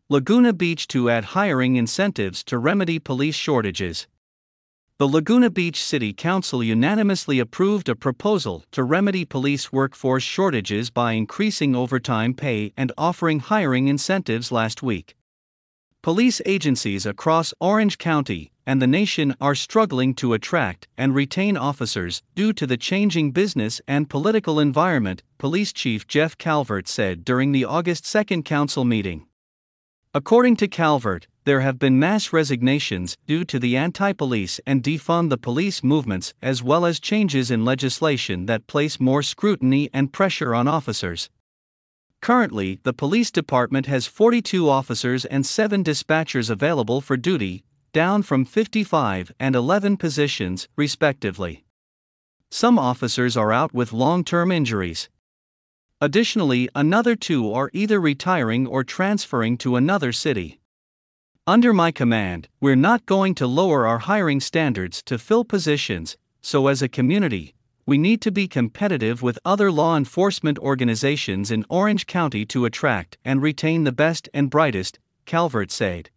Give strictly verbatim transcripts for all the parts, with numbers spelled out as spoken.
Laguna Beach to add hiring incentives to remedy police shortages. The Laguna Beach City Council unanimously approved a proposal to remedy police workforce shortages by increasing overtime pay and offering hiring incentives last week. Police agencies across Orange County and the nation are struggling to attract and retain officers due to the changing business and political environment, Police Chief Jeff Calvert said during the August second council meeting. According to Calvert, there have been mass resignations due to the anti-police and defund the police movements, as well as changes in legislation that place more scrutiny and pressure on officers. Currently, the police department has forty-two officers and seven dispatchers available for duty, down from fifty-five and eleven positions, respectively. Some officers are out with long-term injuries. Additionally, another two are either retiring or transferring to another city. Under my command, we're not going to lower our hiring standards to fill positions, so as a community, we need to be competitive with other law enforcement organizations in Orange County to attract and retain the best and brightest, Calvert said.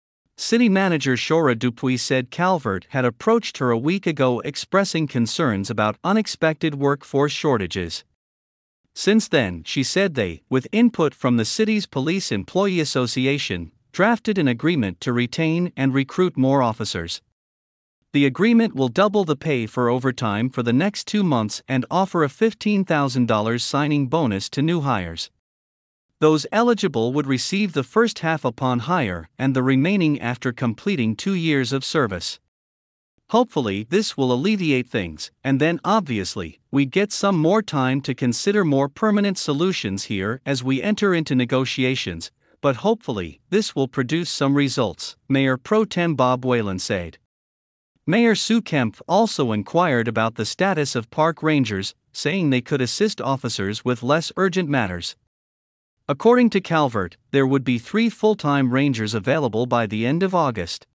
City Manager Shora Dupuis said Calvert had approached her a week ago expressing concerns about unexpected workforce shortages. Since then, she said they, with input from the city's Police Employee Association, drafted an agreement to retain and recruit more officers. The agreement will double the pay for overtime for the next two months and offer a fifteen thousand dollars signing bonus to new hires. Those eligible would receive the first half upon hire and the remaining after completing two years of service. Hopefully, this will alleviate things, and then obviously, we get some more time to consider more permanent solutions here as we enter into negotiations, but hopefully, this will produce some results, Mayor Pro Tem Bob Whalen said. Mayor Sue Kempf also inquired about the status of park rangers, saying they could assist officers with less urgent matters. According to Calvert, there would be three full-time rangers available by the end of August.